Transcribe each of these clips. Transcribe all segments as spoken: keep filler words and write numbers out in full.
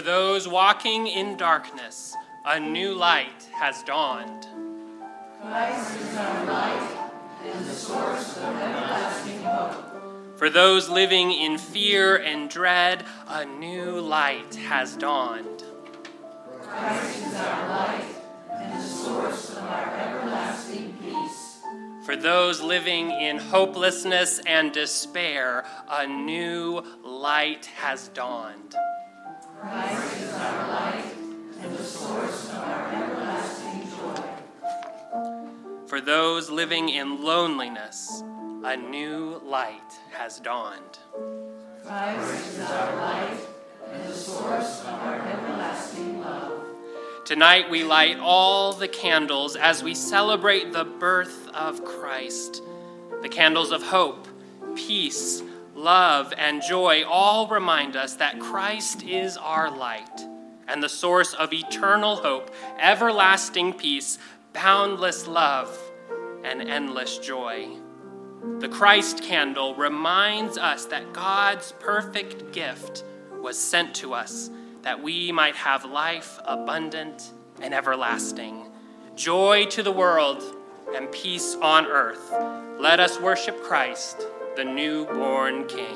For those walking in darkness, a new light has dawned. Christ is our light and the source of everlasting hope. For those living in fear and dread, a new light has dawned. Christ is our light and the source of our everlasting peace. For those living in hopelessness and despair, a new light has dawned. Christ is our light and the source of our everlasting joy. For those living in loneliness, a new light has dawned. Christ is our light and the source of our everlasting love. Tonight we light all the candles as we celebrate the birth of Christ. The candles of hope, peace, love, and joy all remind us that Christ is our light and the source of eternal hope, everlasting peace, boundless love, and endless joy. The Christ candle reminds us that God's perfect gift was sent to us that we might have life abundant and everlasting, joy to the world and peace on earth. Let us worship Christ, the newborn King.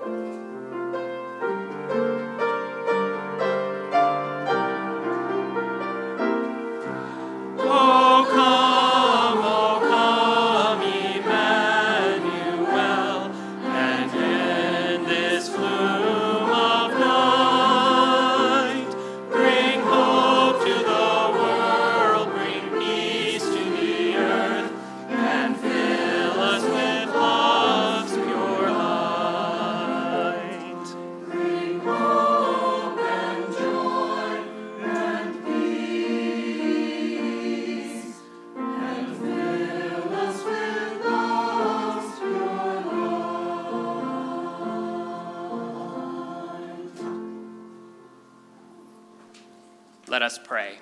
Oh, come, oh, come, Emmanuel, and in this gloom of night, bring hope to the world, bring peace to the earth, and fill us with love's pure light. Bring hope and joy and peace, and fill us with love's pure light. Let us pray.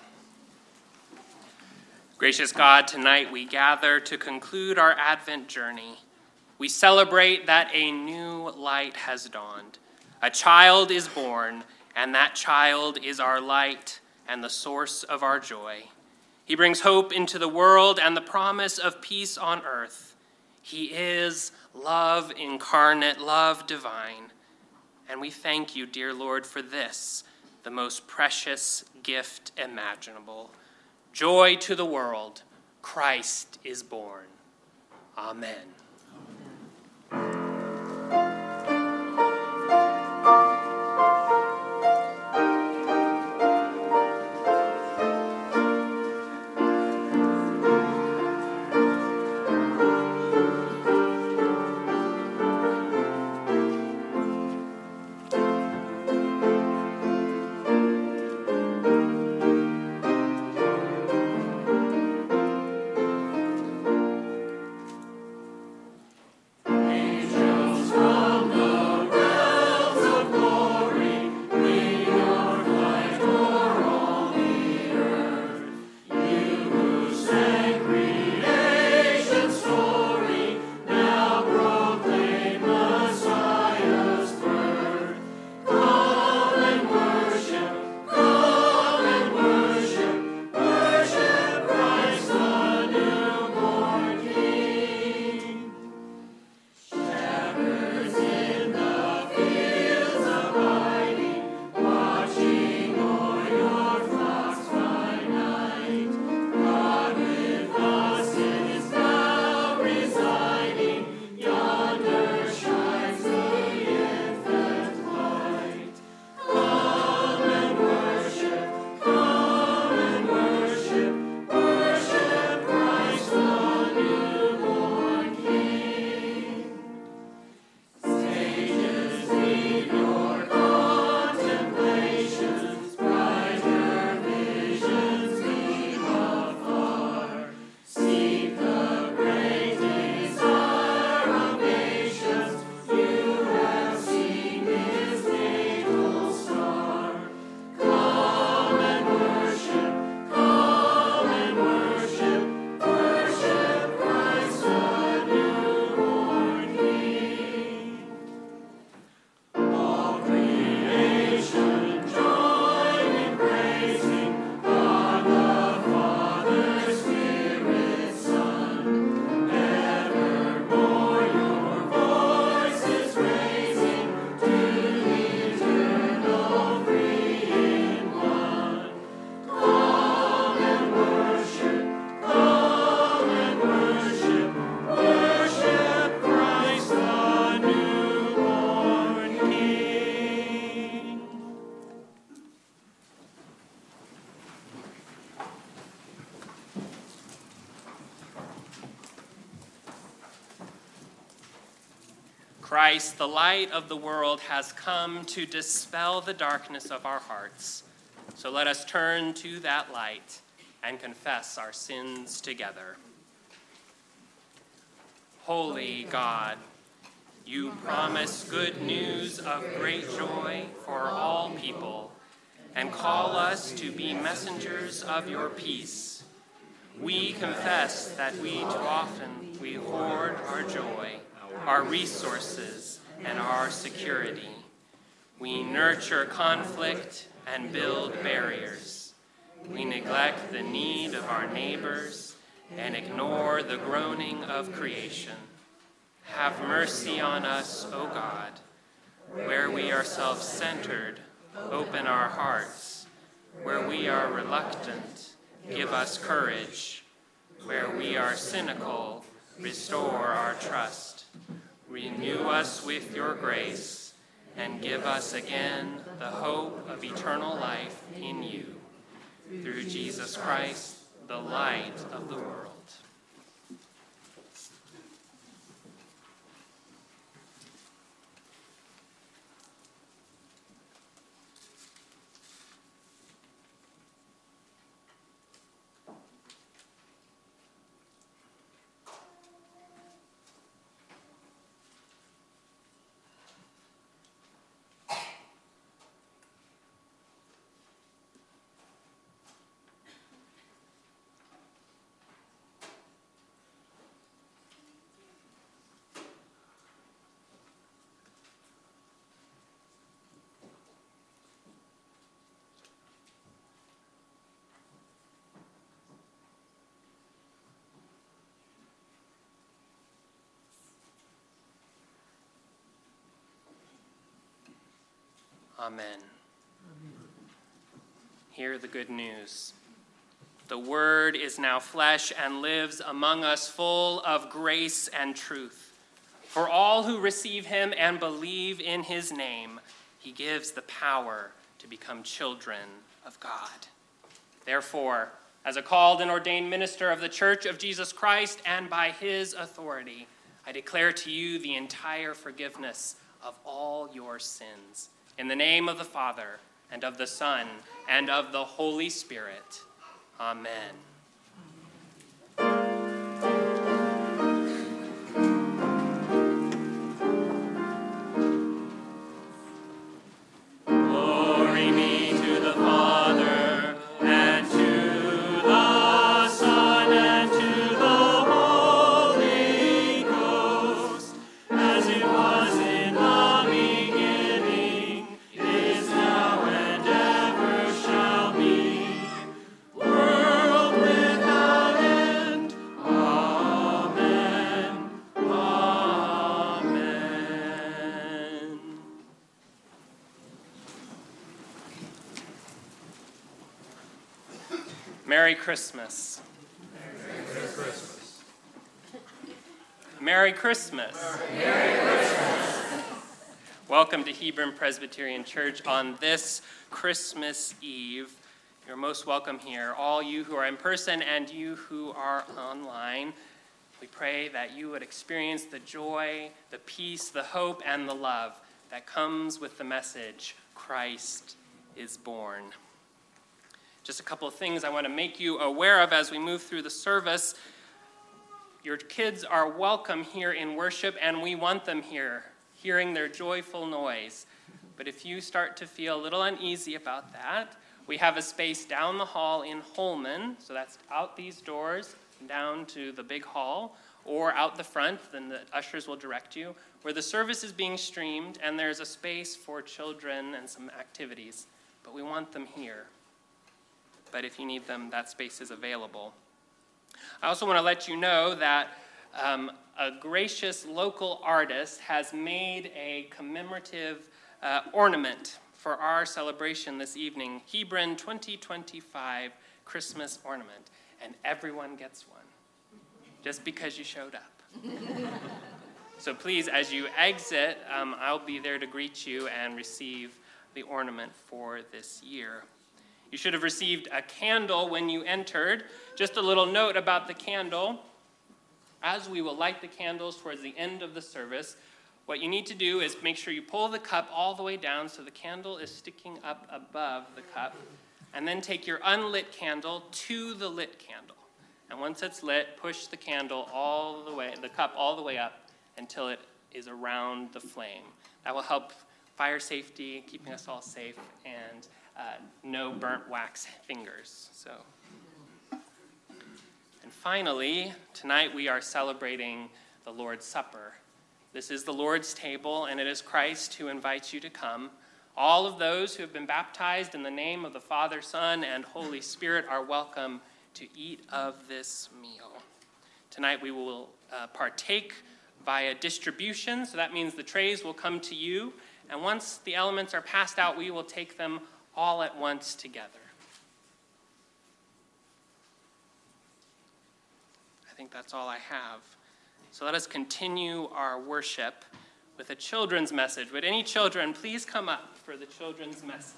Gracious God, tonight we gather to conclude our Advent journey. We celebrate that a new light has dawned. A child is born, and that child is our light and the source of our joy. He brings hope into the world and the promise of peace on earth. He is love incarnate, love divine. And we thank you, dear Lord, for this, the most precious gift imaginable. Joy to the world, Christ is born. Amen. Christ, the light of the world, has come to dispel the darkness of our hearts. So let us turn to that light and confess our sins together. Holy God, you promise good news of great joy for all people and call us to be messengers of your peace. We confess that we too often we hoard our joy, our resources, and our security. We nurture conflict and build barriers. We neglect the need of our neighbors and ignore the groaning of creation. Have mercy on us, O God. Where we are self-centered, open our hearts. Where we are reluctant, give us courage. Where we are cynical, restore our trust. Renew us with your grace and give us again the hope of eternal life in you. Through Jesus Christ, the light of the world. Amen. Hear the good news. The Word is now flesh and lives among us, full of grace and truth. For all who receive him and believe in his name, he gives the power to become children of God. Therefore, as a called and ordained minister of the Church of Jesus Christ and by his authority, I declare to you the entire forgiveness of all your sins. In the name of the Father, and of the Son, and of the Holy Spirit. Amen. Glory be to the Father, and to the Son, and to the Holy Ghost, as it was in the beginning, is now, and ever shall be, world without end. Amen. Amen. Merry Christmas. Merry Christmas. Merry Christmas. Merry Christmas. Welcome to Hebron Presbyterian Church on this Christmas Eve. You're most welcome here, all you who are in person and you who are online. We pray that you would experience the joy, the peace, the hope, and the love that comes with the message, Christ is born. Just a couple of things I want to make you aware of as we move through the service. Your kids are welcome here in worship, and we want them here, hearing their joyful noise. But if you start to feel a little uneasy about that, we have a space down the hall in Holman, so that's out these doors, down to the big hall, or out the front, then the ushers will direct you, where the service is being streamed, and there's a space for children and some activities. But we want them here. But if you need them, that space is available. I also want to let you know that um, a gracious local artist has made a commemorative uh, ornament for our celebration this evening, Hebron twenty twenty-five Christmas ornament, and everyone gets one, just because you showed up. So please, as you exit, um, I'll be there to greet you and receive the ornament for this year. You should have received a candle when you entered. Just a little note about the candle. As we will light the candles towards the end of the service, What you need to do is make sure you pull the cup all the way down so the candle is sticking up above the cup, and then take your unlit candle to the lit candle. And once it's lit, push the candle all the way, the cup all the way up until it is around the flame. That will help fire safety, keeping us all safe, and uh, no burnt wax fingers. So, and finally, tonight we are celebrating the Lord's Supper. This is the Lord's table, and it is Christ who invites you to come. All of those who have been baptized in the name of the Father, Son, and Holy Spirit are welcome to eat of this meal. Tonight we will uh, partake via distribution, so that means the trays will come to you, and once the elements are passed out, we will take them all at once together. I think that's all I have. So let us continue our worship with a children's message. Would any children please come up for the children's message?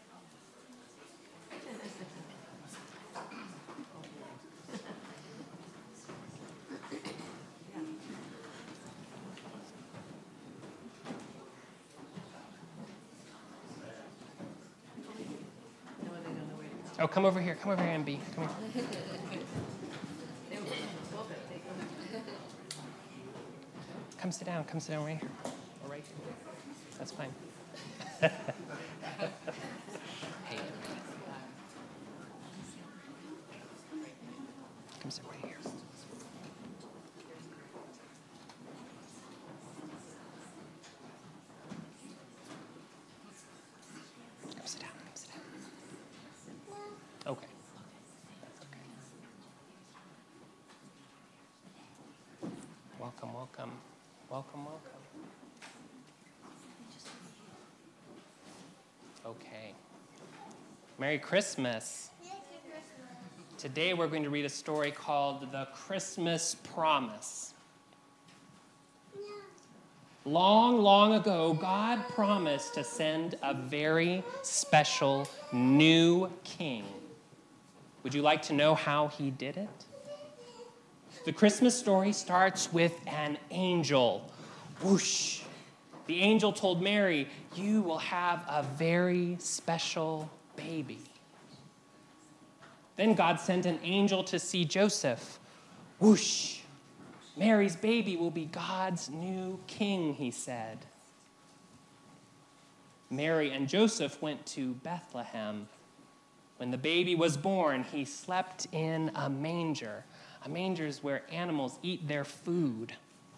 Oh, come over here. Come over here, M B. Come on. Come sit down. Come sit down right here. Or right here. That's fine. Hey, M B. Come sit right here. Come sit down. Come sit down. Okay. That's okay. Welcome, welcome. Welcome, welcome. Okay. Merry Christmas. Today we're going to read a story called The Christmas Promise. Long, long ago, God promised to send a very special new king. Would you like to know how he did it? The Christmas story starts with an angel. Whoosh! The angel told Mary, "You will have a very special baby." Then God sent an angel to see Joseph. Whoosh! Mary's baby will be God's new king, he said. Mary and Joseph went to Bethlehem. When the baby was born, he slept in a manger. A manger is where animals eat their food.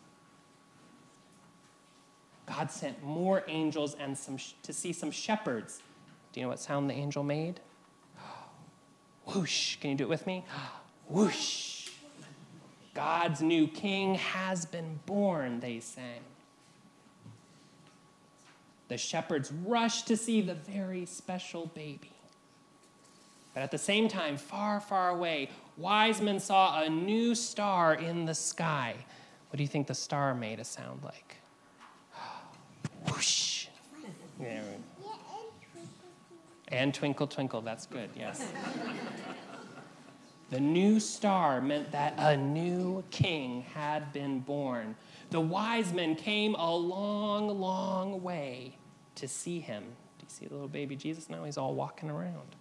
God sent more angels and some sh- to see some shepherds. Do you know what sound the angel made? Whoosh. Can you do it with me? Whoosh. God's new king has been born, they sang. The shepherds rushed to see the very special baby. But at the same time, far, far away, wise men saw a new star in the sky. What do you think the star made a sound like? Whoosh. Yeah. And twinkle, twinkle. That's good, yes. The new star meant that a new king had been born. The wise men came a long, long way to see him. Do you see little baby Jesus now? He's all walking around.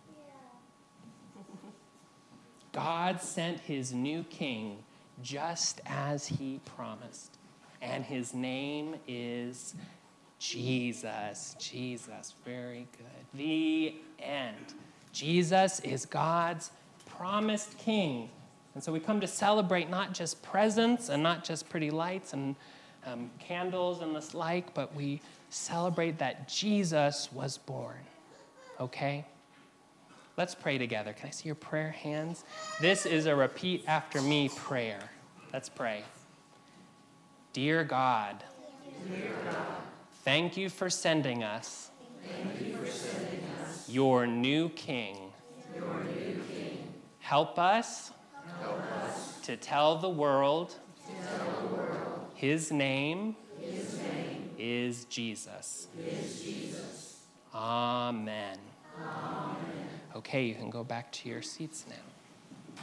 God sent his new king just as he promised. And his name is Jesus. Jesus. Very good. The end. Jesus is God's promised king. And so we come to celebrate not just presents and not just pretty lights and um, candles and the like, but we celebrate that Jesus was born. Okay? Let's pray together. Can I see your prayer hands? This is a repeat after me prayer. Let's pray. Dear God, Dear God, thank you for sending us, thank you for sending us your new king. your new king. Help us, Help us to tell the world, to tell the world his name, his name is Jesus. is Jesus. Amen. Amen. Okay, you can go back to your seats now.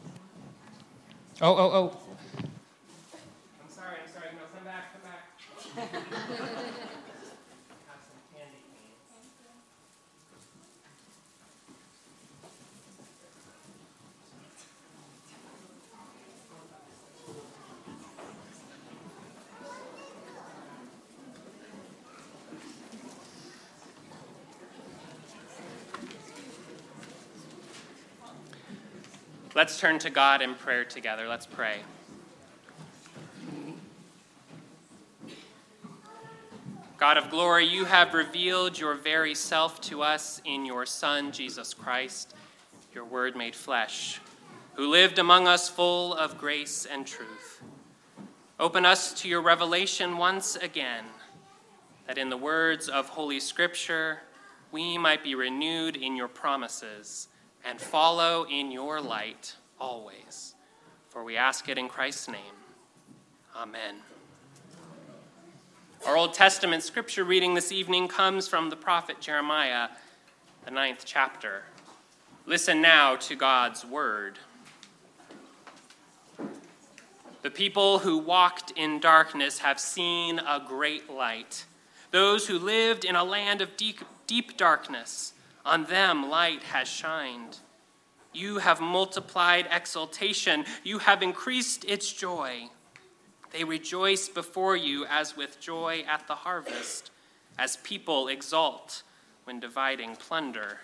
Oh, oh, oh. I'm sorry, I'm sorry. No, come back, come back. Let's turn to God in prayer together. Let's pray. God of glory, you have revealed your very self to us in your Son, Jesus Christ, your word made flesh, who lived among us full of grace and truth. Open us to your revelation once again, that in the words of Holy Scripture, we might be renewed in your promises and follow in your light always. For we ask it in Christ's name. Amen. Our Old Testament scripture reading this evening comes from the prophet Jeremiah, the ninth chapter. Listen now to God's word. The people who walked in darkness have seen a great light. Those who lived in a land of deep, deep darkness, on them light has shined. You have multiplied exultation. You have increased its joy. They rejoice before you as with joy at the harvest, as people exult when dividing plunder.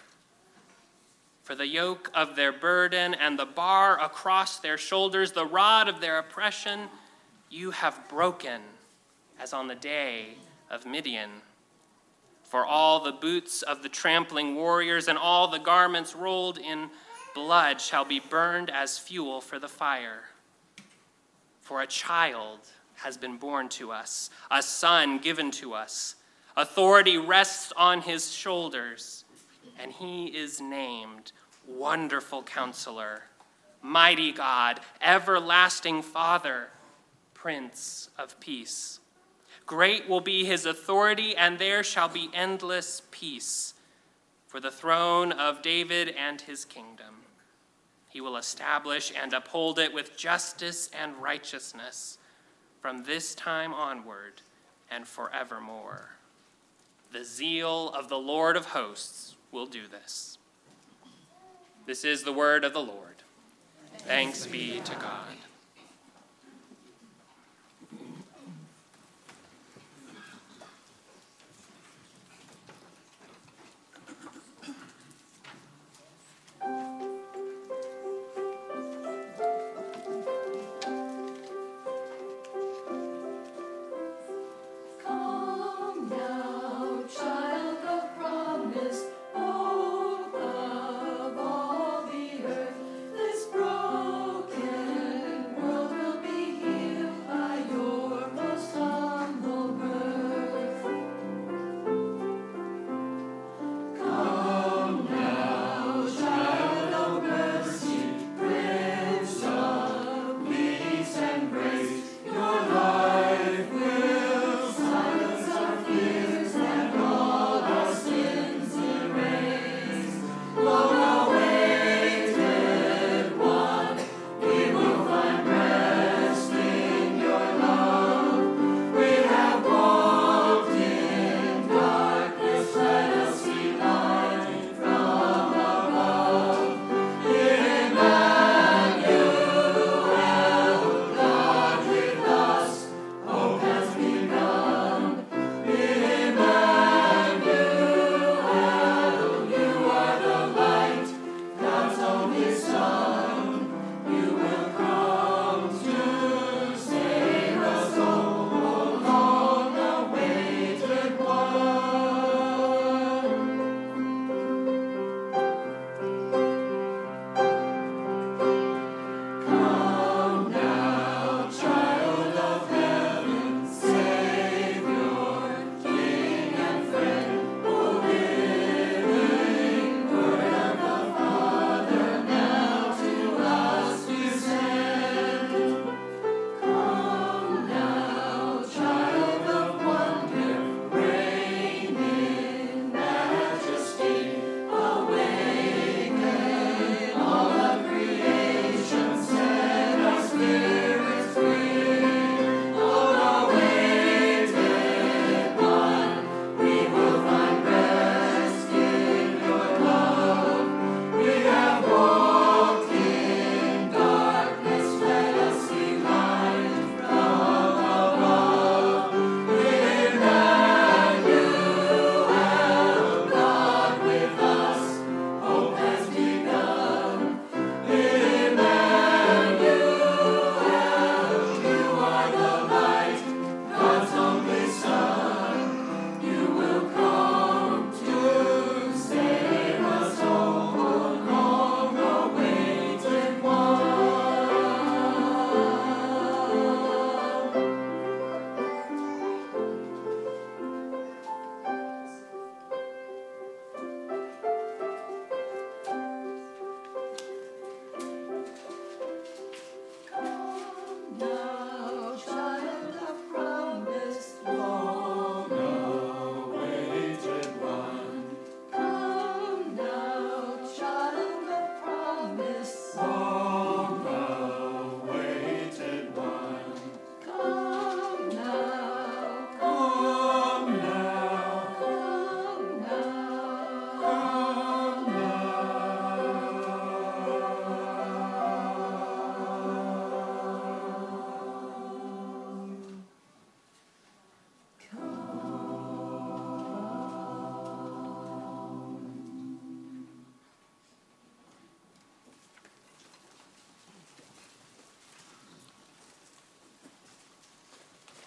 For the yoke of their burden and the bar across their shoulders, the rod of their oppression, you have broken, as on the day of Midian. For all the boots of the trampling warriors and all the garments rolled in blood shall be burned as fuel for the fire. For a child has been born to us, a son given to us. Authority rests on his shoulders, and he is named Wonderful Counselor, Mighty God, Everlasting Father, Prince of Peace. Great will be his authority, and there shall be endless peace for the throne of David and his kingdom. He will establish and uphold it with justice and righteousness from this time onward and forevermore. The zeal of the Lord of hosts will do this. This is the word of the Lord. Thanks be to God. Broken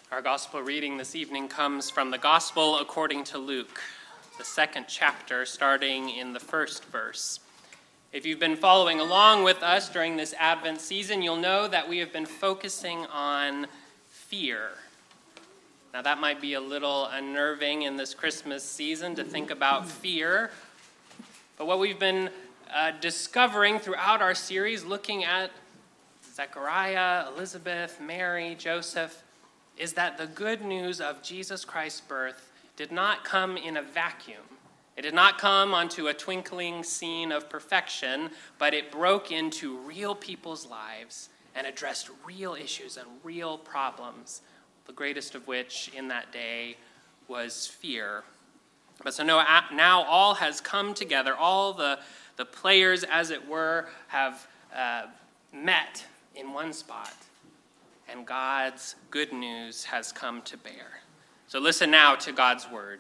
Our gospel reading this evening comes from the Gospel according to Luke, the second chapter, starting in the first verse. If you've been following along with us during this Advent season, you'll know that we have been focusing on fear. Now, that might be a little unnerving in this Christmas season to think about fear, but what we've been uh, discovering throughout our series, looking at Zechariah, Elizabeth, Mary, Joseph, is that the good news of Jesus Christ's birth did not come in a vacuum. It did not come onto a twinkling scene of perfection, but it broke into real people's lives and addressed real issues and real problems, the greatest of which in that day was fear. But so now all has come together. All the, the players, as it were, have uh, met in one spot. And God's good news has come to bear. So listen now to God's word.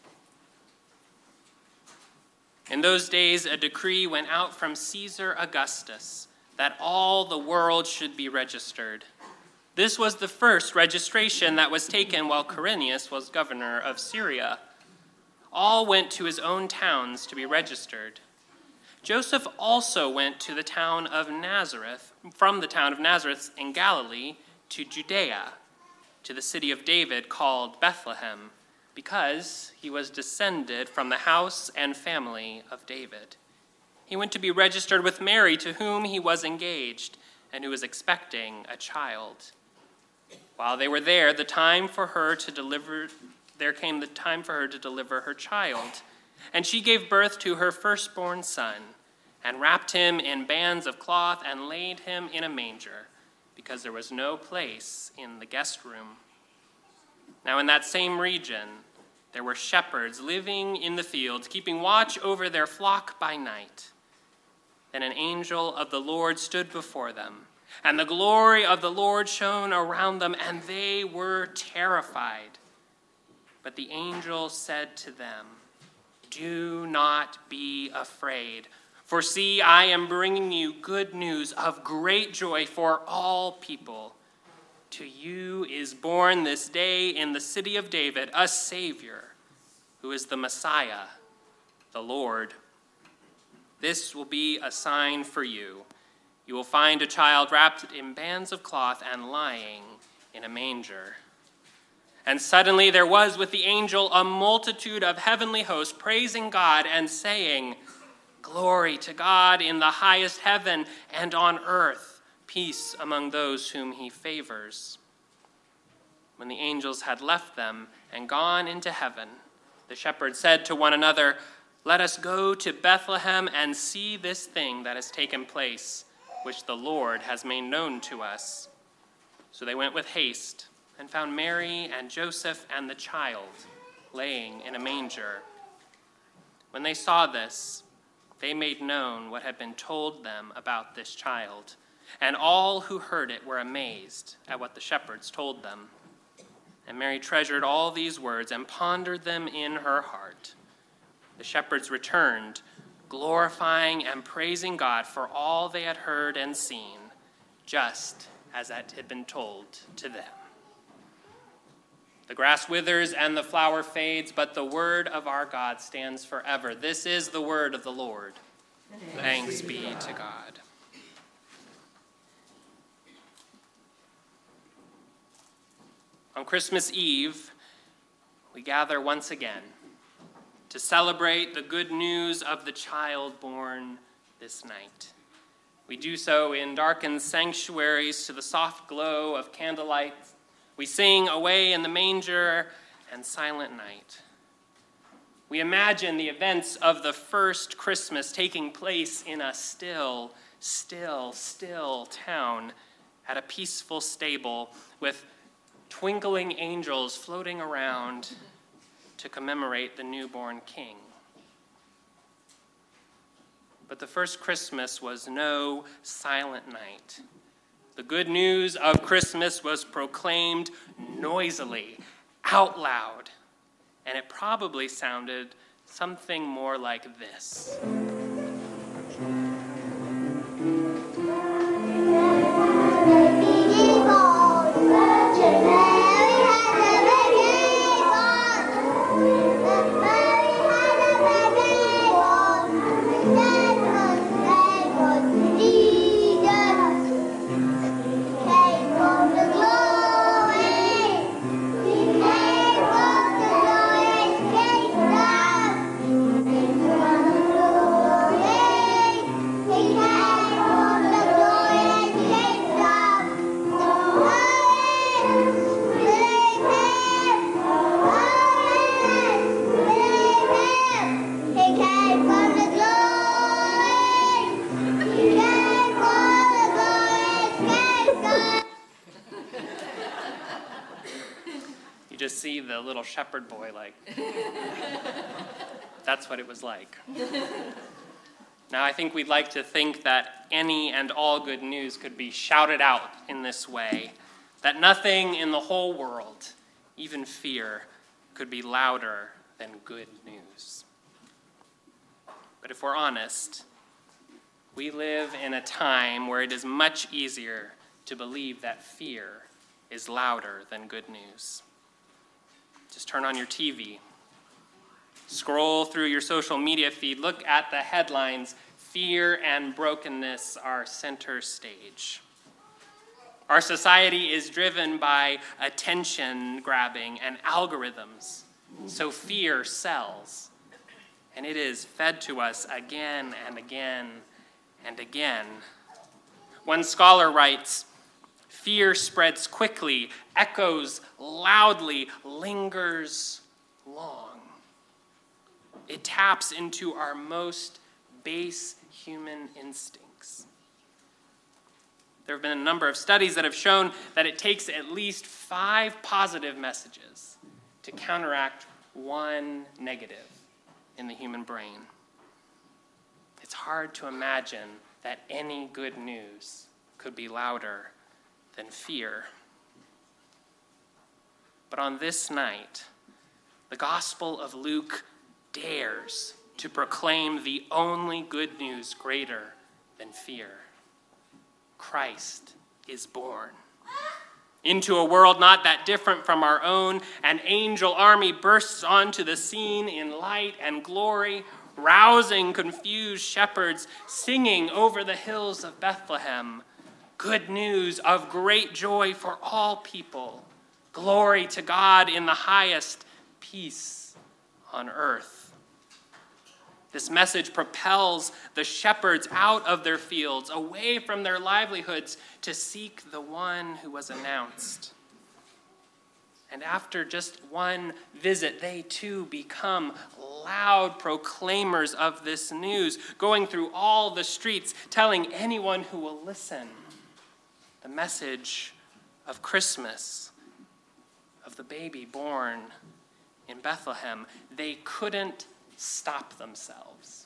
In those days, a decree went out from Caesar Augustus that all the world should be registered. This was the first registration that was taken while Quirinius was governor of Syria. All went to his own towns to be registered. Joseph also went to the town of Nazareth, from the town of Nazareth in Galilee, to Judea, to the city of David called Bethlehem, because he was descended from the house and family of David. He went to be registered with Mary, to whom he was engaged, and who was expecting a child. While they were there, the time for her to deliver, there came the time for her to deliver her child, and she gave birth to her firstborn son, and wrapped him in bands of cloth and laid him in a manger, because there was no place in the guest room. Now in that same region, there were shepherds living in the fields, keeping watch over their flock by night. Then an angel of the Lord stood before them, and the glory of the Lord shone around them, and they were terrified. But the angel said to them, "Do not be afraid. For see, I am bringing you good news of great joy for all people. To you is born this day in the city of David a Savior, who is the Messiah, the Lord. This will be a sign for you. You will find a child wrapped in bands of cloth and lying in a manger." And suddenly there was with the angel a multitude of heavenly hosts praising God and saying, "Glory to God in the highest heaven, and on earth peace among those whom he favors." When the angels had left them and gone into heaven, the shepherds said to one another, "Let us go to Bethlehem and see this thing that has taken place, which the Lord has made known to us." So they went with haste and found Mary and Joseph and the child laying in a manger. When they saw this, they made known what had been told them about this child, and all who heard it were amazed at what the shepherds told them. And Mary treasured all these words and pondered them in her heart. The shepherds returned, glorifying and praising God for all they had heard and seen, just as it had been told to them. The grass withers and the flower fades, but the word of our God stands forever. This is the word of the Lord. Thanks be to God. On Christmas Eve, we gather once again to celebrate the good news of the child born this night. We do so in darkened sanctuaries to the soft glow of candlelight. We sing "Away in the Manger" and "Silent Night." We imagine the events of the first Christmas taking place in a still, still, still town at a peaceful stable with twinkling angels floating around to commemorate the newborn king. But the first Christmas was no silent night. The good news of Christmas was proclaimed noisily, out loud, and it probably sounded something more like this. Virgin Mary just see the little shepherd boy, like, that's what it was like. Now, I think we'd like to think that any and all good news could be shouted out in this way, that nothing in the whole world, even fear, could be louder than good news. But if we're honest, we live in a time where it is much easier to believe that fear is louder than good news. Just turn on your T V, scroll through your social media feed, look at the headlines. Fear and brokenness are center stage. Our society is driven by attention grabbing and algorithms, so fear sells, and it is fed to us again and again and again. One scholar writes, "Fear spreads quickly, echoes loudly, lingers long. It taps into our most base human instincts." There have been a number of studies that have shown that it takes at least five positive messages to counteract one negative in the human brain. It's hard to imagine that any good news could be louder than fear. But on this night, the Gospel of Luke dares to proclaim the only good news greater than fear. Christ is born. Into a world not that different from our own, an angel army bursts onto the scene in light and glory, rousing confused shepherds, singing over the hills of Bethlehem, good news of great joy for all people. Glory to God in the highest, peace on earth. This message propels the shepherds out of their fields, away from their livelihoods, to seek the one who was announced. And after just one visit, they too become loud proclaimers of this news, going through all the streets, telling anyone who will listen the message of Christmas, of the baby born in Bethlehem. They couldn't stop themselves.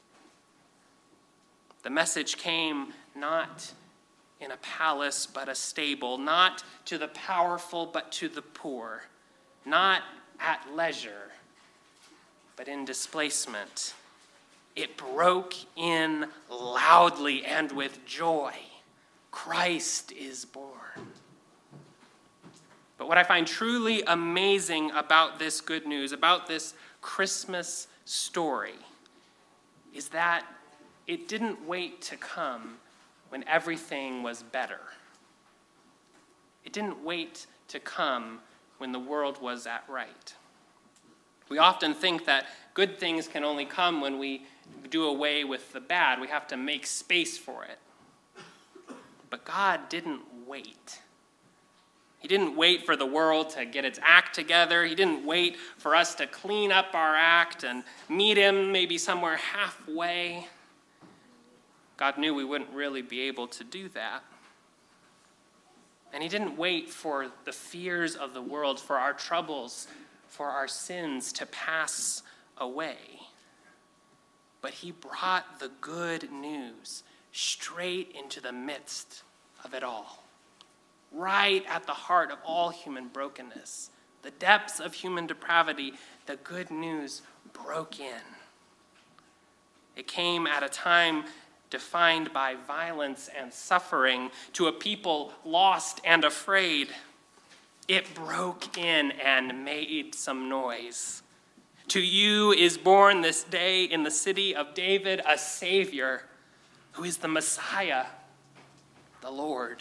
The message came not in a palace, but a stable, not to the powerful, but to the poor, not at leisure, but in displacement. It broke in loudly and with joy. Christ is born. But what I find truly amazing about this good news, about this Christmas story, is that it didn't wait to come when everything was better. It didn't wait to come when the world was at right. We often think that good things can only come when we do away with the bad. We have to make space for it. But God didn't wait. He didn't wait for the world to get its act together. He didn't wait for us to clean up our act and meet him maybe somewhere halfway. God knew we wouldn't really be able to do that. And he didn't wait for the fears of the world, for our troubles, for our sins to pass away. But he brought the good news straight into the midst of it all. Right at the heart of all human brokenness, the depths of human depravity, the good news broke in. It came at a time defined by violence and suffering to a people lost and afraid. It broke in and made some noise. To you is born this day in the city of David a Savior who is the Messiah, the Lord.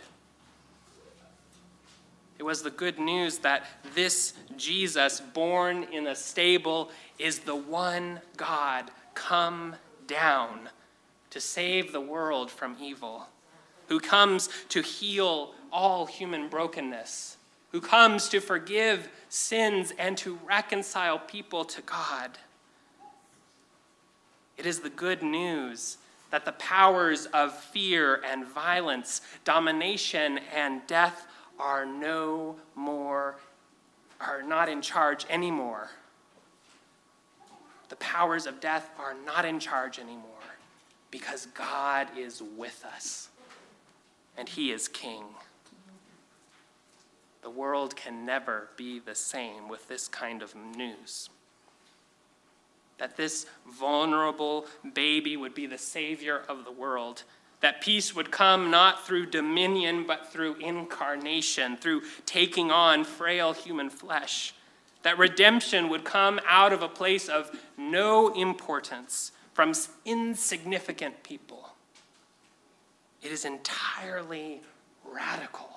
It was the good news that this Jesus, born in a stable, is the one God come down to save the world from evil, who comes to heal all human brokenness, who comes to forgive sins and to reconcile people to God. It is the good news that the powers of fear and violence, domination and death are no more are not in charge anymore. The powers of death are not in charge anymore because God is with us and he is king. The world can never be the same with this kind of news. That this vulnerable baby would be the savior of the world. That peace would come not through dominion, but through incarnation, through taking on frail human flesh. That redemption would come out of a place of no importance from insignificant people. It is entirely radical.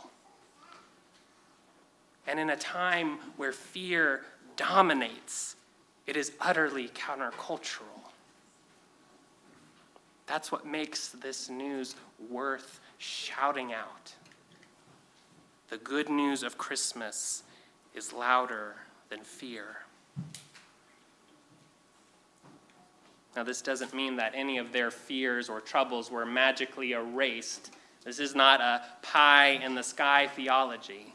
And in a time where fear dominates, it is utterly countercultural. That's what makes this news worth shouting out. The good news of Christmas is louder than fear. Now, this doesn't mean that any of their fears or troubles were magically erased. This is not a pie in the sky theology.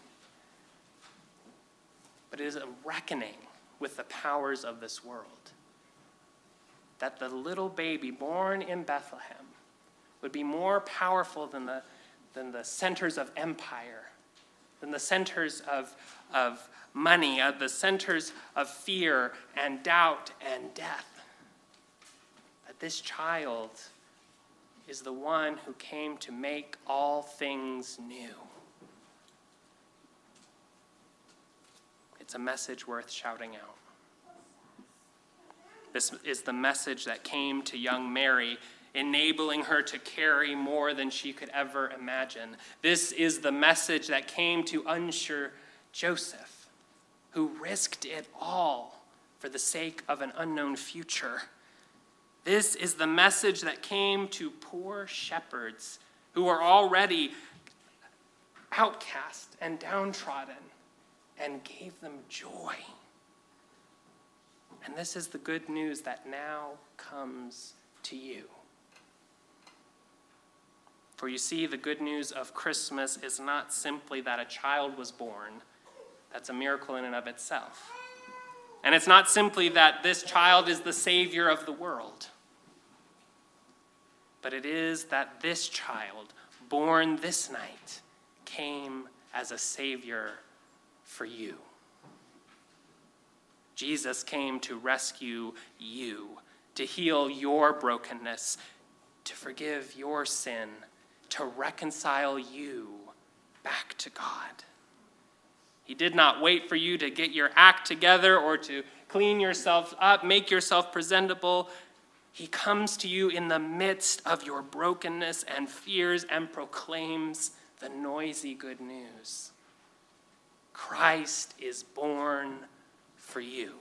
But it is a reckoning with the powers of this world. That the little baby born in Bethlehem would be more powerful than the, than the centers of empire, than the centers of, of money, of the centers of fear and doubt and death. That this child is the one who came to make all things new. It's a message worth shouting out. This is the message that came to young Mary, enabling her to carry more than she could ever imagine. This is the message that came to unsure Joseph, who risked it all for the sake of an unknown future. This is the message that came to poor shepherds who are already outcast and downtrodden, and gave them joy. And this is the good news that now comes to you. For you see, the good news of Christmas is not simply that a child was born. That's a miracle in and of itself. And it's not simply that this child is the savior of the world. But it is that this child, born this night, came as a savior for you. Jesus came to rescue you, to heal your brokenness, to forgive your sin, to reconcile you back to God. He did not wait for you to get your act together or to clean yourself up, make yourself presentable. He comes to you in the midst of your brokenness and fears and proclaims the noisy good news. Christ is born for you.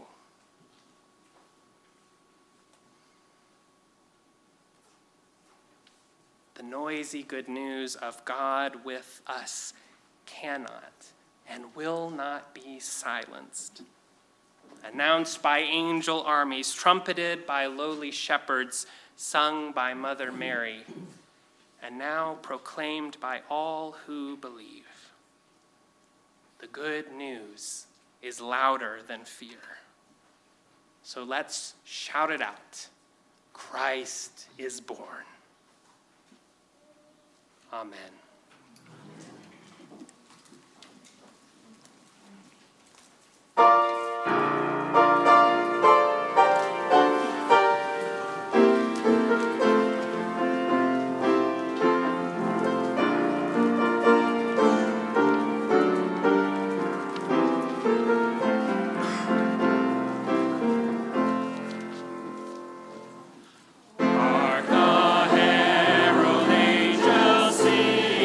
The noisy good news of God with us cannot and will not be silenced. Announced by angel armies, trumpeted by lowly shepherds, sung by Mother Mary, and now proclaimed by all who believe. The good news is louder than fear. So let's shout it out. Christ is born. Amen. Hark the herald angels sing.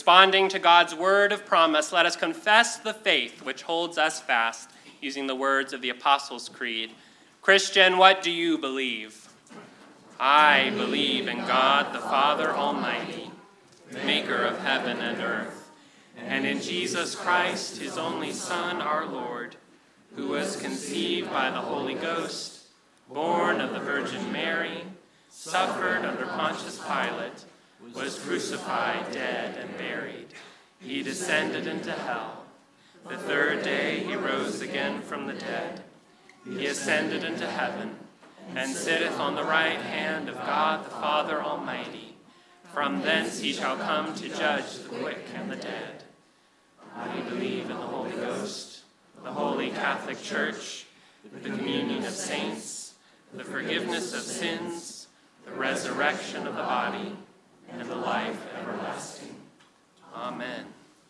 Responding to God's word of promise, let us confess the faith which holds us fast, using the words of the Apostles' Creed. Christian, what do you believe? I believe in God, the Father Almighty, maker of heaven and earth, and in Jesus Christ, his only Son, our Lord, who was conceived by the Holy Ghost, born of the Virgin Mary, suffered under Pontius Pilate, was crucified, dead, and buried. He descended into hell. The third day he rose again from the dead. He ascended into heaven, and sitteth on the right hand of God the Father Almighty. From thence he shall come to judge the quick and the dead. I believe in the Holy Ghost, the Holy Catholic Church, the communion of saints, the forgiveness of sins, the resurrection of the body, and the life everlasting. Amen.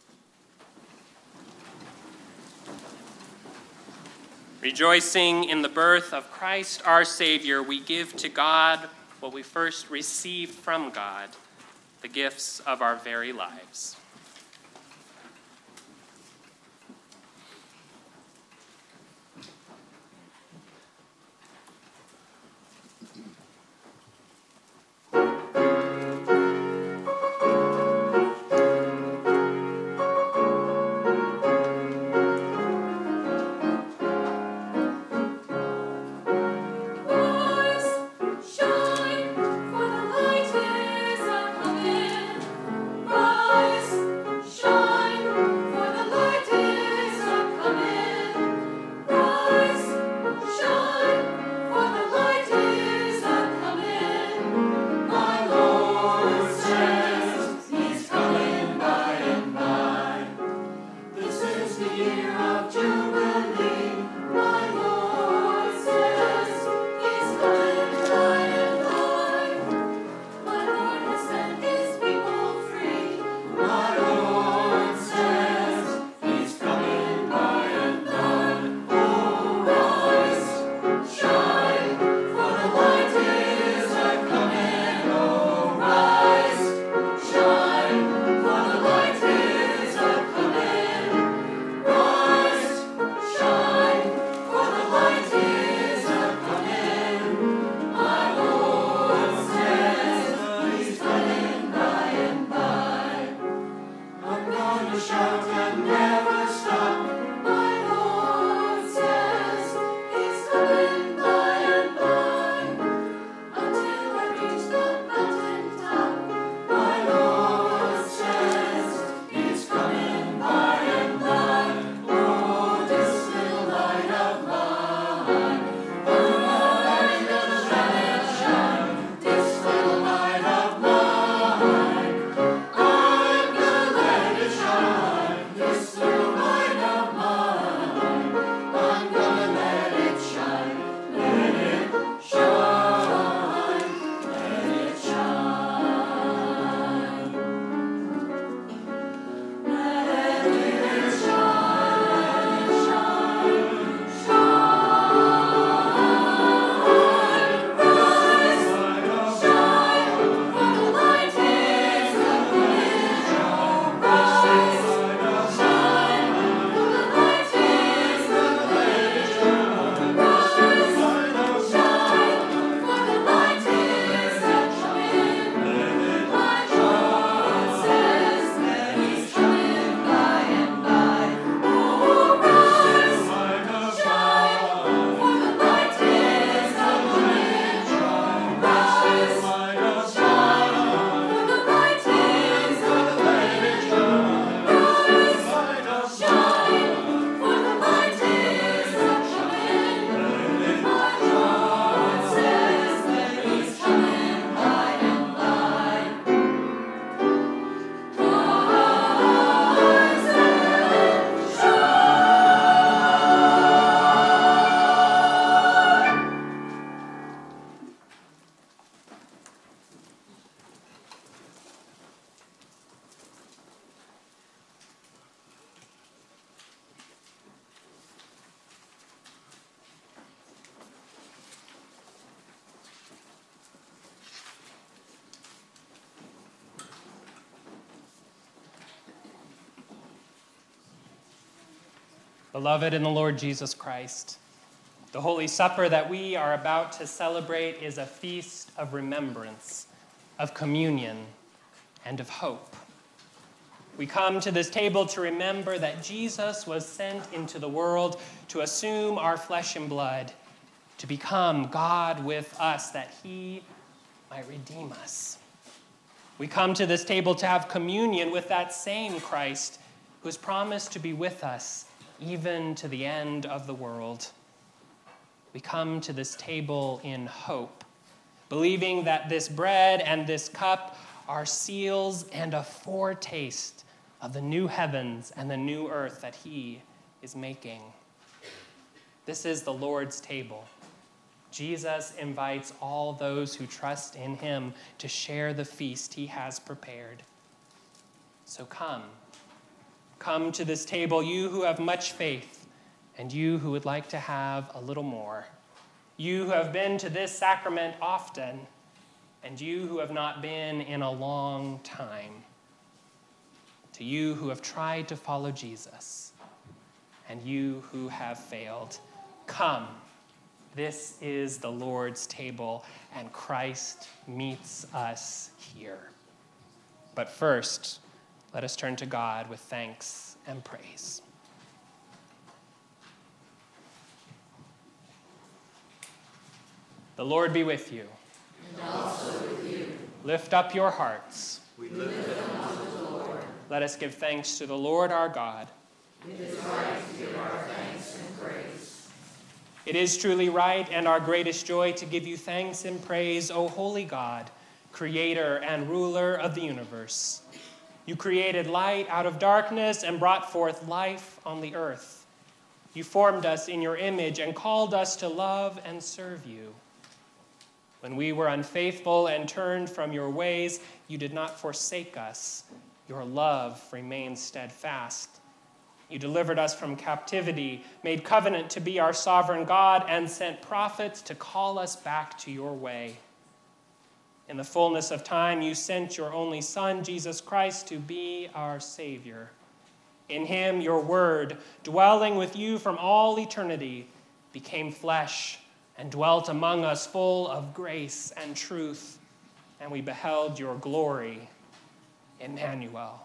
Rejoicing in the birth of Christ our Savior, we give to God what we first received from God, the gifts of our very lives. Shine, for the light is at hand. Rise. Beloved in the Lord Jesus Christ, the Holy Supper that we are about to celebrate is a feast of remembrance, of communion, and of hope. We come to this table to remember that Jesus was sent into the world to assume our flesh and blood, to become God with us, that he might redeem us. We come to this table to have communion with that same Christ who has promised to be with us even to the end of the world. We come to this table in hope, believing that this bread and this cup are seals and a foretaste of the new heavens and the new earth that he is making. This is the Lord's table. Jesus invites all those who trust in him to share the feast he has prepared. So come. Come to this table, you who have much faith, and you who would like to have a little more. You who have been to this sacrament often, and you who have not been in a long time. To you who have tried to follow Jesus, and you who have failed, come. This is the Lord's table, and Christ meets us here. But first, let us turn to God with thanks and praise. The Lord be with you. And also with you. Lift up your hearts. We lift them up to the Lord. Let us give thanks to the Lord our God. It is right to give our thanks and praise. It is truly right and our greatest joy to give you thanks and praise, O holy God, creator and ruler of the universe. You created light out of darkness and brought forth life on the earth. You formed us in your image and called us to love and serve you. When we were unfaithful and turned from your ways, you did not forsake us. Your love remained steadfast. You delivered us from captivity, made covenant to be our sovereign God, and sent prophets to call us back to your way. In the fullness of time, you sent your only Son, Jesus Christ, to be our Savior. In him, your word, dwelling with you from all eternity, became flesh and dwelt among us full of grace and truth, and we beheld your glory, Emmanuel.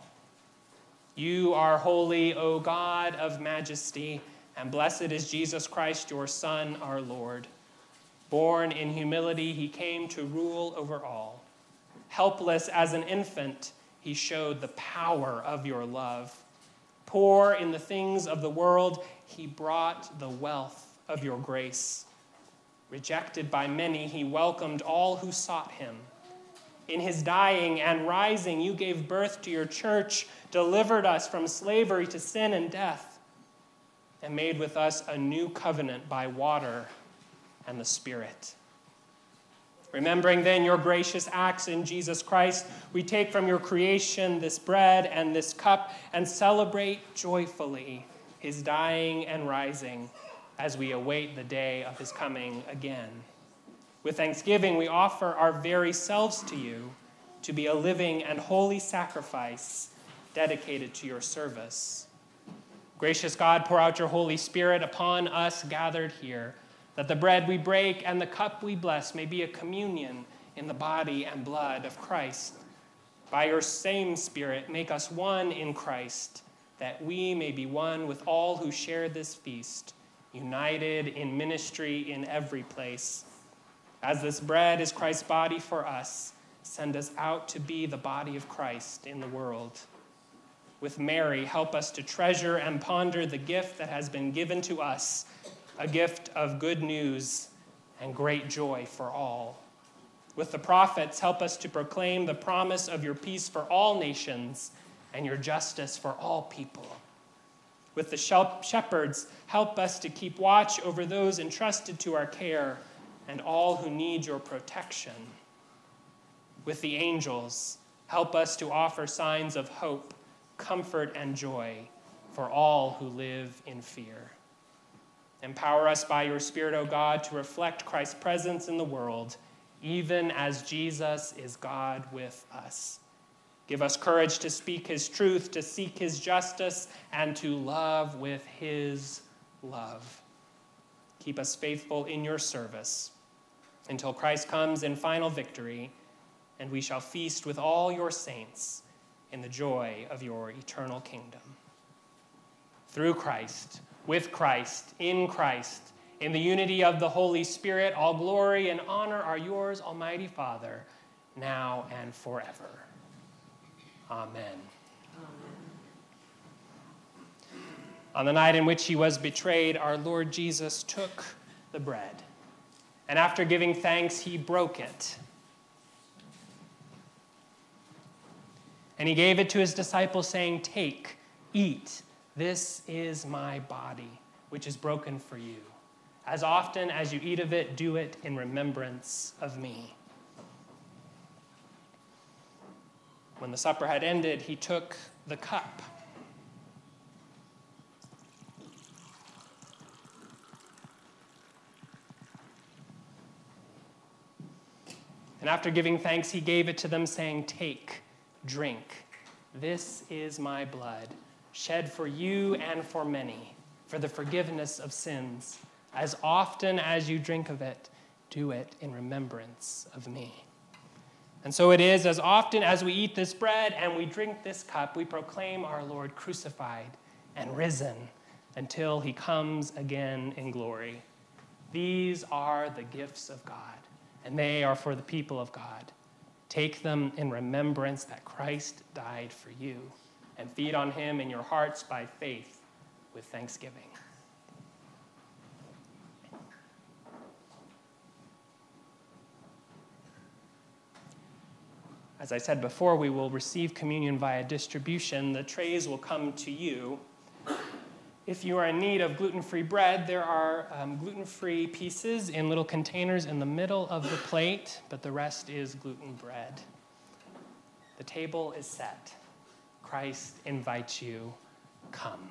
You are holy, O God of majesty, and blessed is Jesus Christ, your Son, our Lord. Born in humility, he came to rule over all. Helpless as an infant, he showed the power of your love. Poor in the things of the world, he brought the wealth of your grace. Rejected by many, he welcomed all who sought him. In his dying and rising, you gave birth to your church, delivered us from slavery to sin and death, and made with us a new covenant by water and the Spirit. Remembering then your gracious acts in Jesus Christ, we take from your creation this bread and this cup and celebrate joyfully his dying and rising as we await the day of his coming again. With thanksgiving, we offer our very selves to you to be a living and holy sacrifice dedicated to your service. Gracious God, pour out your Holy Spirit upon us gathered here, that the bread we break and the cup we bless may be a communion in the body and blood of Christ. By your same Spirit, make us one in Christ, that we may be one with all who share this feast, united in ministry in every place. As this bread is Christ's body for us, send us out to be the body of Christ in the world. With Mary, help us to treasure and ponder the gift that has been given to us, a gift of good news and great joy for all. With the prophets, help us to proclaim the promise of your peace for all nations and your justice for all people. With the shepherds, help us to keep watch over those entrusted to our care and all who need your protection. With the angels, help us to offer signs of hope, comfort, and joy for all who live in fear. Empower us by your Spirit, O God, to reflect Christ's presence in the world, even as Jesus is God with us. Give us courage to speak his truth, to seek his justice, and to love with his love. Keep us faithful in your service until Christ comes in final victory, and we shall feast with all your saints in the joy of your eternal kingdom. Through Christ, with Christ, in Christ, in the unity of the Holy Spirit, all glory and honor are yours, Almighty Father, now and forever. Amen. Amen. On the night in which he was betrayed, our Lord Jesus took the bread, and after giving thanks, he broke it. And he gave it to his disciples, saying, "Take, eat, this is my body, which is broken for you. As often as you eat of it, do it in remembrance of me." When the supper had ended, he took the cup. And after giving thanks, he gave it to them, saying, "Take, drink. This is my blood, shed for you and for many, for the forgiveness of sins. As often as you drink of it, do it in remembrance of me." And so it is, as often as we eat this bread and we drink this cup, we proclaim our Lord crucified and risen until he comes again in glory. These are the gifts of God, and they are for the people of God. Take them in remembrance that Christ died for you, and feed on him in your hearts by faith with thanksgiving. As I said before, we will receive communion via distribution. The trays will come to you. If you are in need of gluten-free bread, there are um, gluten-free pieces in little containers in the middle of the plate, but the rest is gluten bread. The table is set. Christ invites you, come.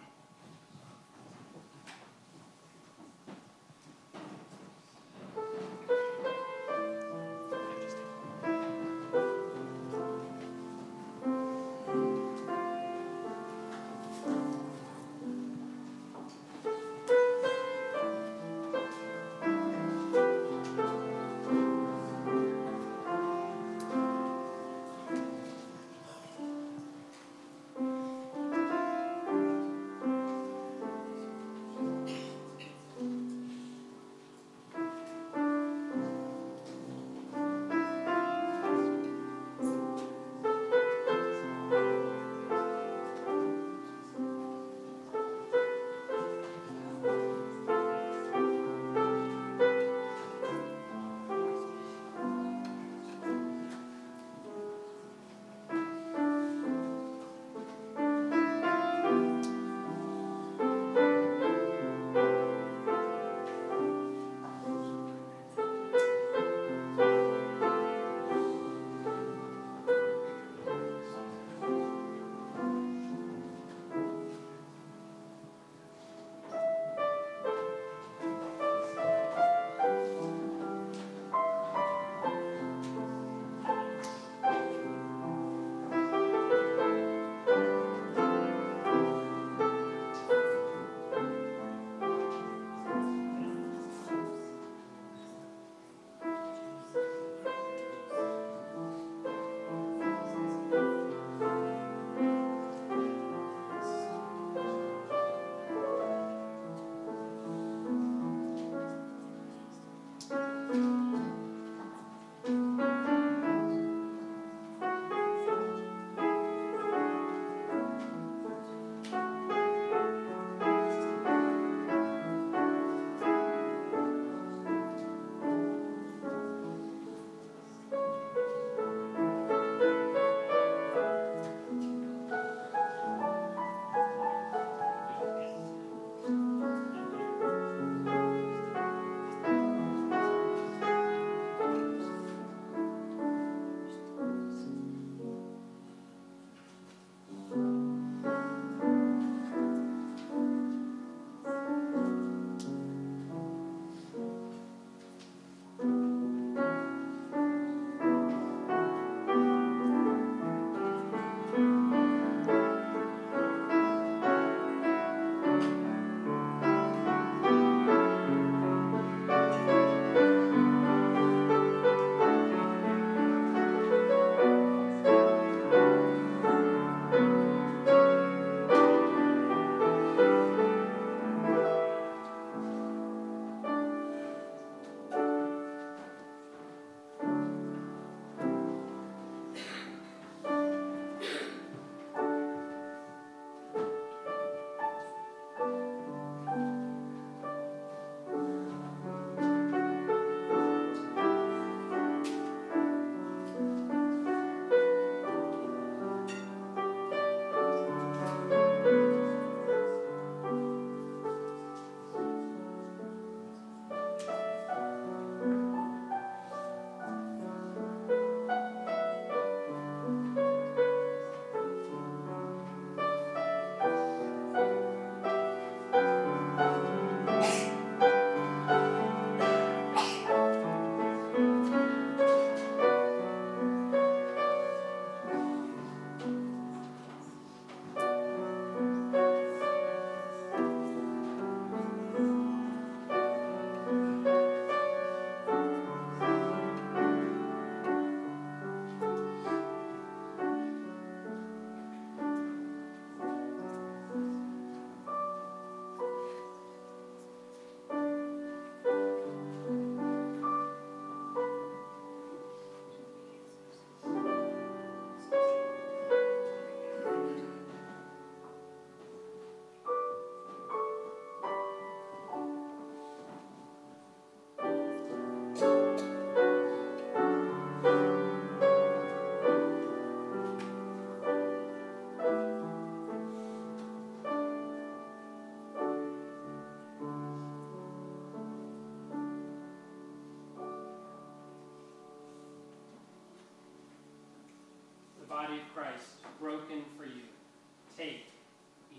Christ, broken for you. Take, eat.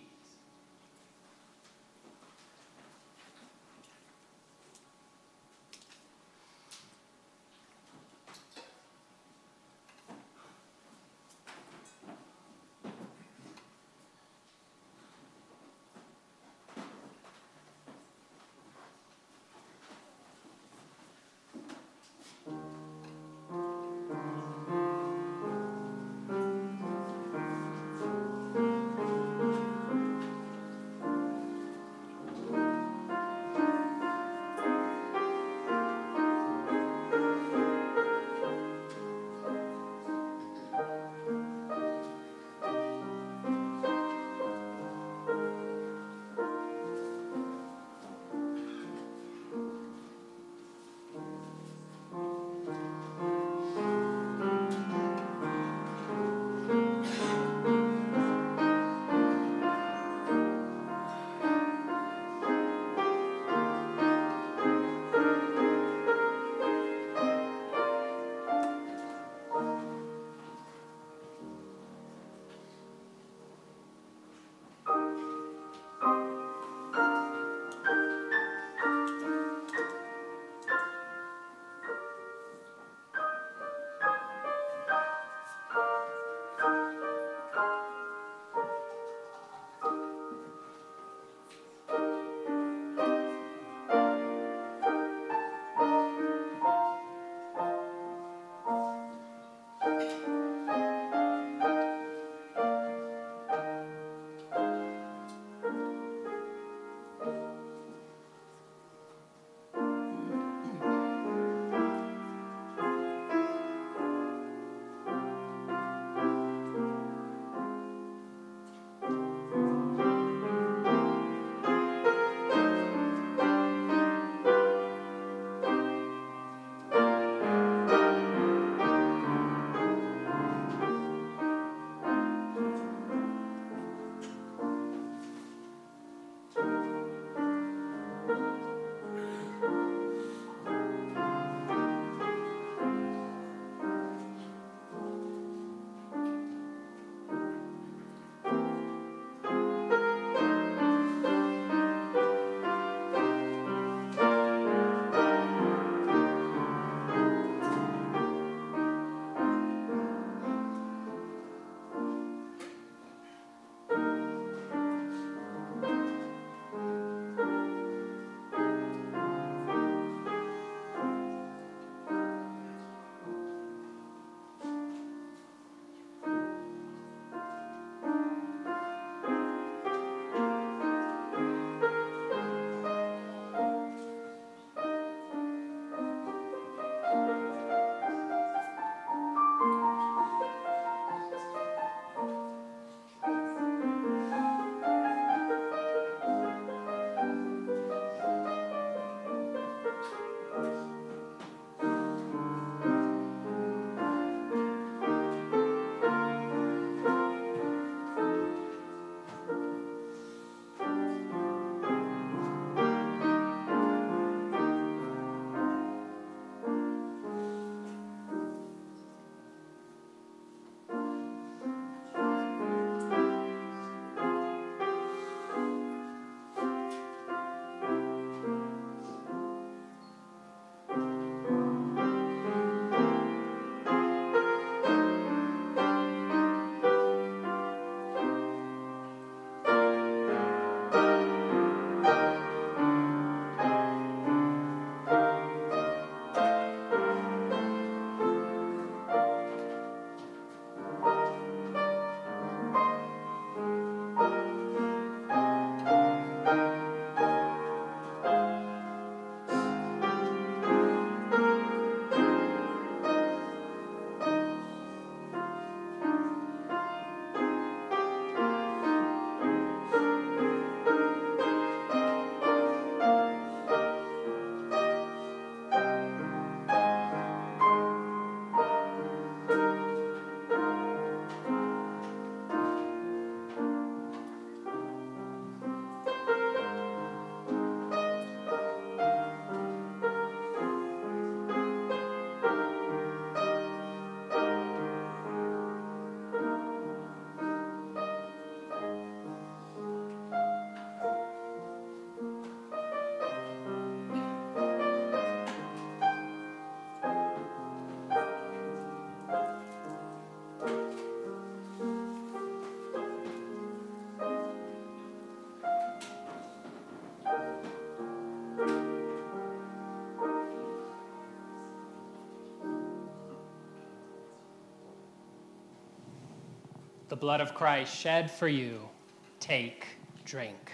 The blood of Christ shed for you. Take, drink.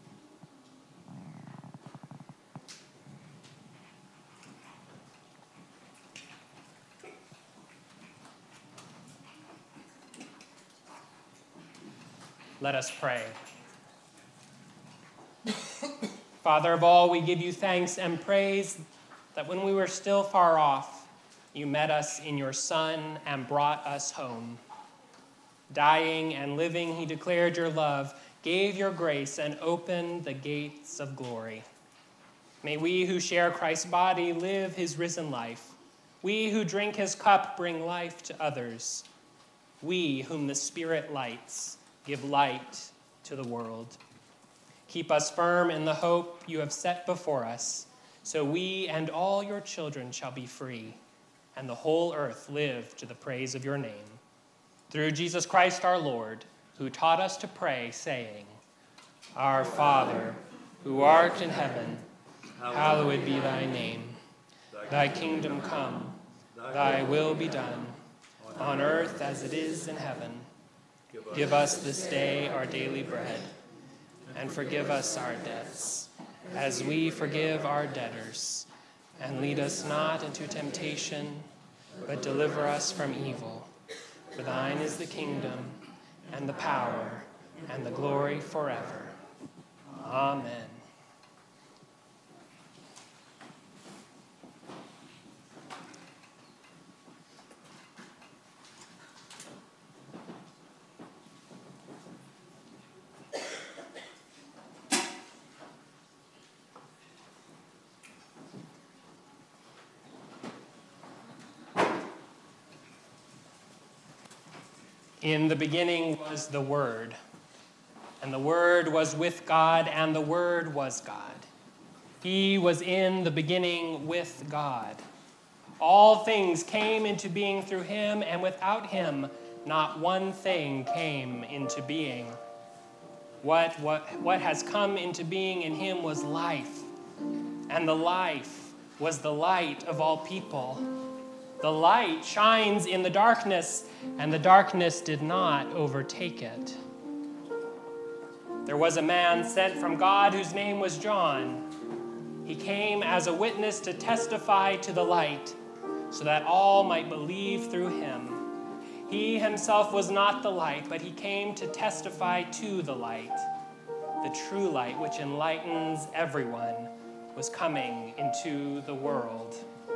Let us pray. Father of all, we give you thanks and praise that when we were still far off, you met us in your Son and brought us home. Dying and living, he declared your love, gave your grace, and opened the gates of glory. May we who share Christ's body live his risen life. We who drink his cup bring life to others. We whom the Spirit lights give light to the world. Keep us firm in the hope you have set before us, so we and all your children shall be free, and the whole earth live to the praise of your name. Through Jesus Christ our Lord, who taught us to pray, saying, Our Father, who art in heaven, hallowed be thy name. Thy kingdom come, thy will be done, on earth as it is in heaven. Give us this day our daily bread, and forgive us our debts, as we forgive our debtors. And lead us not into temptation, but deliver us from evil. For thine is the kingdom, and the power, and the glory forever. Amen. In the beginning was the Word, and the Word was with God, and the Word was God. He was in the beginning with God. All things came into being through him, and without him not one thing came into being. What, what, what has come into being in him was life, and the life was the light of all people. The light shines in the darkness, and the darkness did not overtake it. There was a man sent from God whose name was John. He came as a witness to testify to the light, so that all might believe through him. He himself was not the light, but he came to testify to the light. The true light, which enlightens everyone, was coming into the world.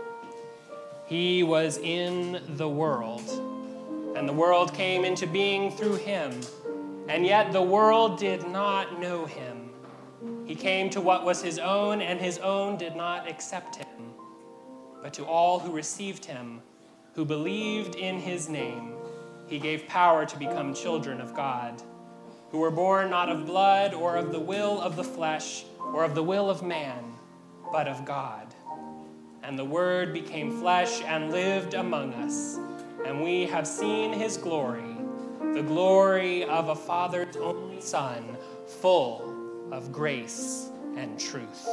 He was in the world, and the world came into being through him, and yet the world did not know him. He came to what was his own, and his own did not accept him. But to all who received him, who believed in his name, he gave power to become children of God, who were born not of blood or of the will of the flesh or of the will of man, but of God. And the Word became flesh and lived among us, and we have seen his glory, the glory of a Father's only Son, full of grace and truth.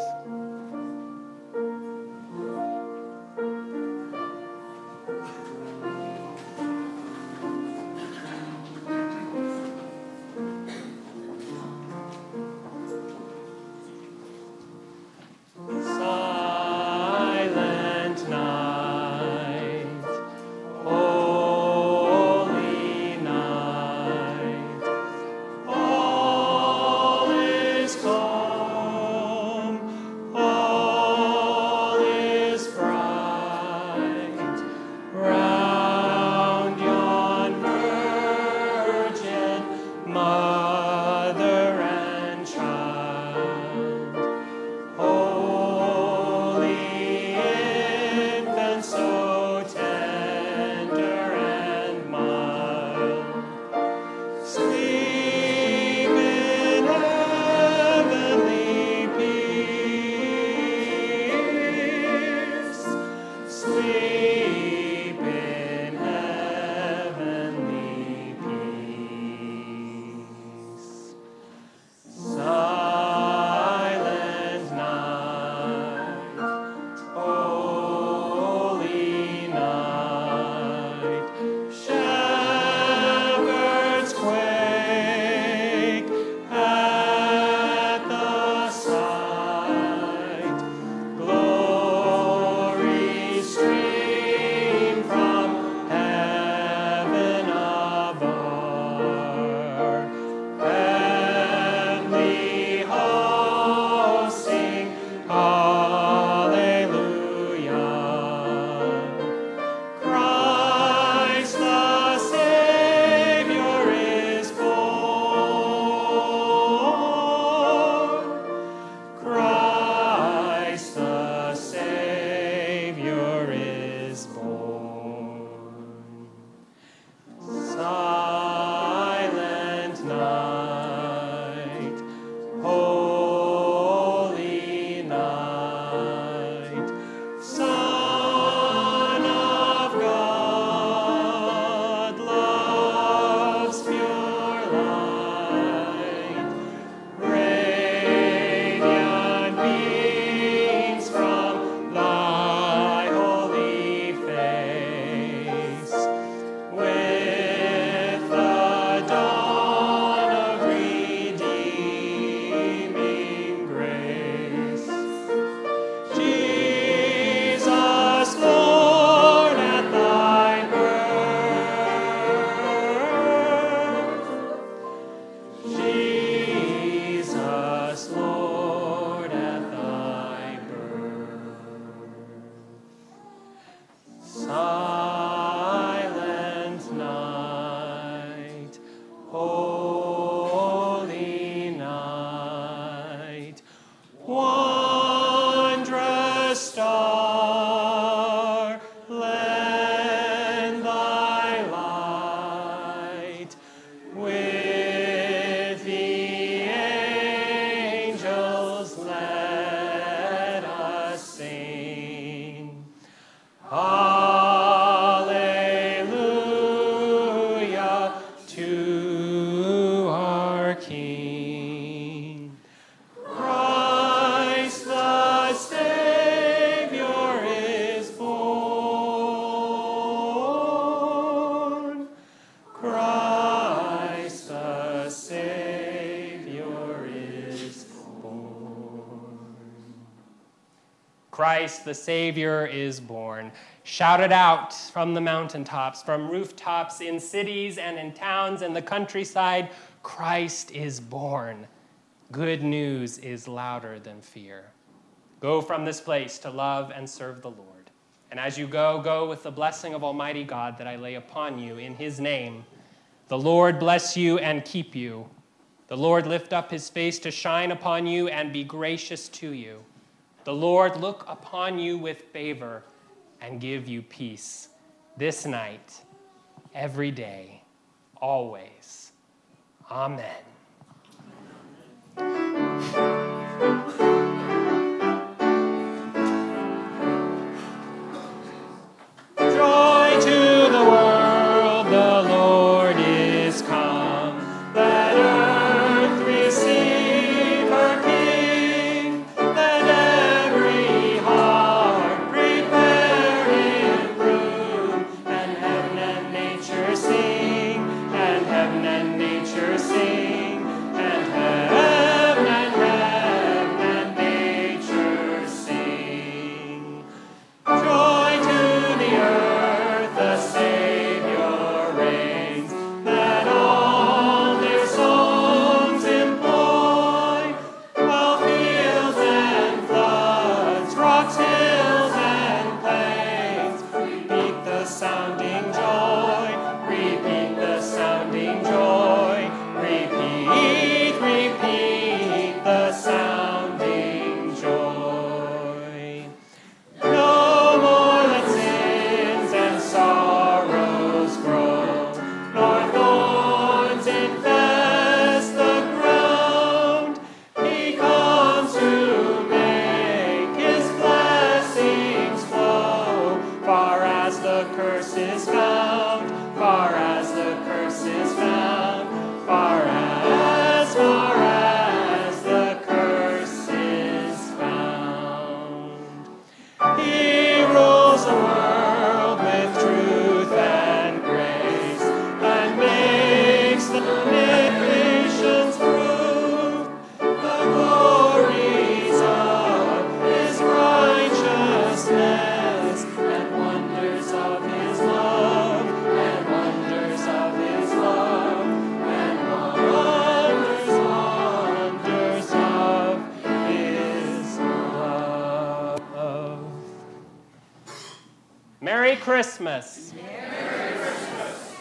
All Christ the Savior is born. Shout it out from the mountaintops, from rooftops in cities and in towns and the countryside. Christ is born. Good news is louder than fear. Go from this place to love and serve the Lord. And as you go, go with the blessing of Almighty God that I lay upon you in his name. The Lord bless you and keep you. The Lord lift up his face to shine upon you and be gracious to you. The Lord look upon you with favor and give you peace this night, every day, always. Amen. Joy to the world, the Lord is come. Let earth receive her King. Let every heart prepare in room. And heaven and nature sing, and heaven and nature sing, and heaven and heaven and nature sing. Joy to the earth, the Savior reigns. Let all their songs employ, while fields and floods, rocks, hills, and plains repeat the sounding joy, repeat the sounding joy, repeat, repeat the sounding joy. No more let sins and sorrows grow, nor thorns infest the ground. He comes to make his blessings flow, far as the curse is found, far as the curse is found, far as, far as the curse is found. He rules the world with truth and grace, and makes the nations prove the glories of his righteousness, and wonders of his love, and wonders of his love, and wonders, wonders of his love. Merry Christmas. Merry Christmas.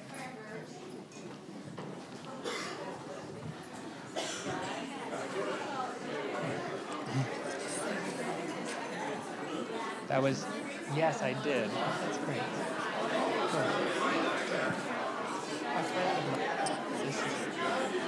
That was, yes, I did. That's great. Cool. A friend of mine- this is-